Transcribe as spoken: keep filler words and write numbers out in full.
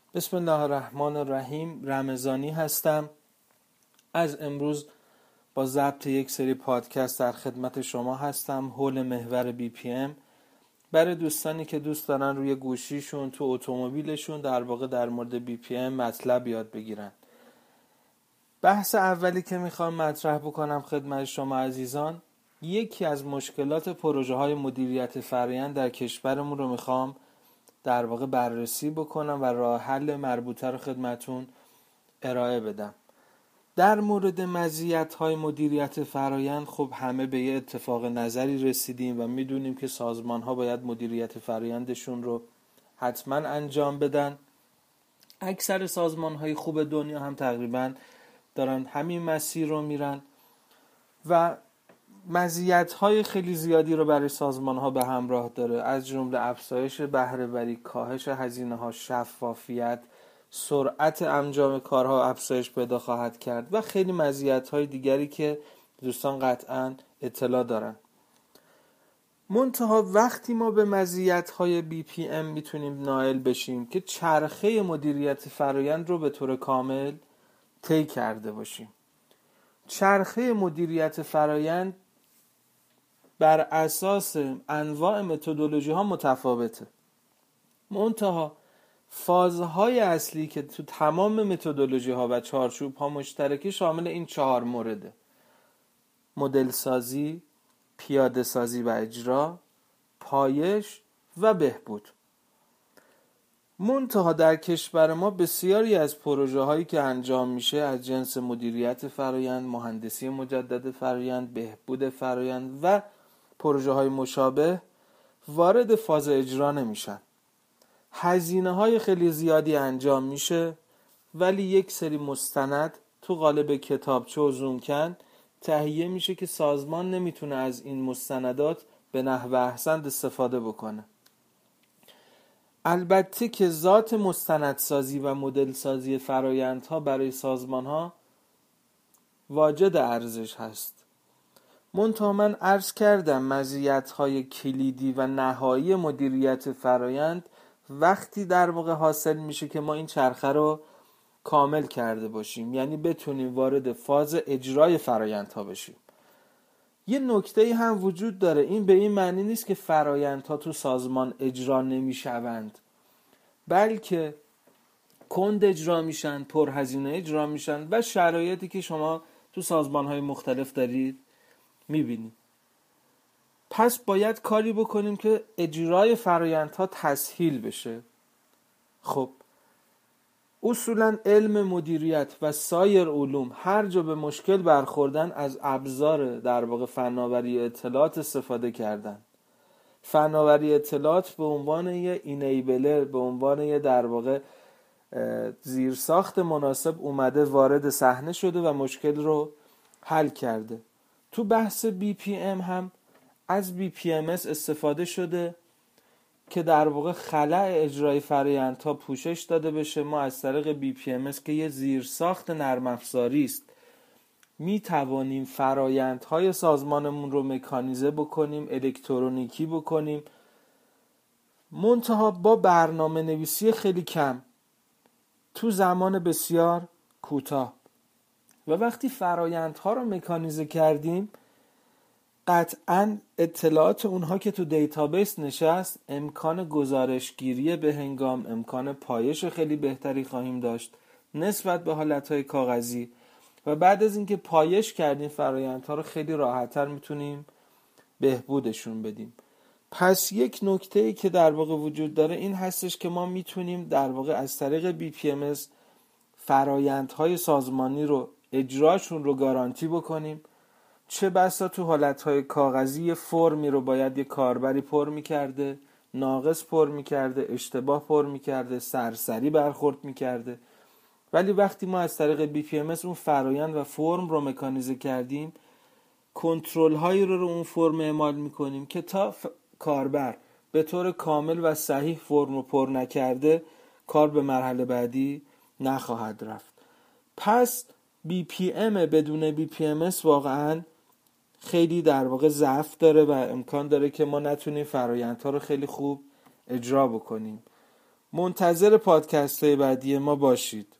بسم الله الرحمن الرحیم. رمضانی هستم. از امروز با ضبط یک سری پادکست در خدمت شما هستم حول محور بی پی ام. برای دوستانی که دوست دارن روی گوشیشون تو اتومبیلشون در واقع در مورد بی پی ام مطلب یاد بگیرن. بحث اولی که میخوام مطرح بکنم خدمت شما عزیزان، یکی از مشکلات پروژه های مدیریت فرآیند در کشورمون رو میخوام در واقع بررسی بکنم و راه حل مربوطه رو خدمتون ارائه بدم. در مورد مزیت‌های مدیریت فرآیند خب همه به یه اتفاق نظری رسیدیم و میدونیم که سازمان‌ها باید مدیریت فرآیندشون رو حتما انجام بدن. اکثر سازمان‌های خوب دنیا هم تقریبا دارن همین مسیر رو میرن و مزیت‌های خیلی زیادی رو برای سازمان‌ها به همراه داره، از جمله افزایش بهره‌وری، کاهش هزینه‌ها، شفافیت، سرعت انجام کارها افزایش پیدا خواهد کرد و خیلی مزیت‌های دیگری که دوستان قطعاً اطلاع دارن. منتها وقتی ما به مزیت‌های بی پی ام میتونیم نائل بشیم که چرخه مدیریت فرآیند رو به طور کامل طی کرده باشیم. چرخه مدیریت فرآیند بر اساس انواع متدولوژی ها متفاوته، منتها فازهای اصلی که تو تمام متدولوژی ها و چارچوب ها مشترکی شامل این چهار مورده: مدل سازی، پیاده سازی و اجرا، پایش و بهبود. منتها در کشور ما بسیاری از پروژه هایی که انجام میشه از جنس مدیریت فرآیند، مهندسی مجدد فرآیند، بهبود فرآیند و پروژه های مشابه وارد فاز اجرا نمیشن. هزینه های خیلی زیادی انجام میشه ولی یک سری مستند تو قالب کتابچه و زومکن تهیه میشه که سازمان نمیتونه از این مستندات به نحو احسن استفاده بکنه. البته که ذات مستندسازی و مدل سازی فرآیندها برای سازمانها واجد ارزش هست. منتها من عرض کردم مزیت‌های کلیدی و نهایی مدیریت فرآیند وقتی در واقع حاصل میشه که ما این چرخه رو کامل کرده باشیم، یعنی بتونیم وارد فاز اجرای فرآیندها بشیم. یه نکته‌ای هم وجود داره، این به این معنی نیست که فرآیندها تو سازمان اجرا نمیشوند، بلکه کند اجرا میشن، پرهزینه اجرا میشن و شرایطی که شما تو سازمان‌های مختلف دارید میبینید. پس باید کاری بکنیم که اجرای فرآیندها تسهیل بشه. خب اصولا علم مدیریت و سایر علوم هر جا به مشکل برخوردن از ابزار در واقع فناوری اطلاعات استفاده کردن. فناوری اطلاعات به عنوان یه اینیبلر، به عنوان یه در واقع زیرساخت مناسب اومده وارد صحنه شده و مشکل رو حل کرده. تو بحث بی پی ام هم از بی پی ام اس استفاده شده که در واقع خلأ اجرای فرآیندها پوشش داده بشه. ما از طریق بی پی ام اس که یه زیرساخت نرم افزاری است می توانیم فرآیندهای سازمانمون رو مکانیزه بکنیم، الکترونیکی بکنیم، منتها با برنامه نویسی خیلی کم تو زمان بسیار کوتاه. و وقتی فرآیندها رو مکانیزه کردیم قطعاً اطلاعات اونها که تو دیتابیس نشست امکان گزارشگیری به هنگام، امکان پایش خیلی بهتری خواهیم داشت نسبت به حالتهای کاغذی و بعد از اینکه پایش کردیم فرآیندها رو خیلی راحت‌تر میتونیم بهبودشون بدیم. پس یک نکته‌ای که در واقع وجود داره این هستش که ما میتونیم در واقع از طریق بی پی ام اس فرآیندهای سازمانی رو اجراشون رو گارانتی بکنیم. چه بسا تو حالتهای کاغذی فرمی رو باید یه کاربری پر میکرده، ناقص پر میکرده، اشتباه پر میکرده، سرسری برخورد میکرده، ولی وقتی ما از طریق بی پی ام اس اون فرآیند و فرم رو مکانیزه کردیم کنترل هایی رو رو اون فرم اعمال میکنیم که تا ف... کاربر به طور کامل و صحیح فرم رو پر نکرده کار به مرحله بعدی نخواهد رفت. پس بی پی ام بدون بی پی ام اس واقعاً خیلی در واقع ضعف داره و امکان داره که ما نتونیم فرآیندها رو خیلی خوب اجرا بکنیم. منتظر پادکست های بعدی ما باشید.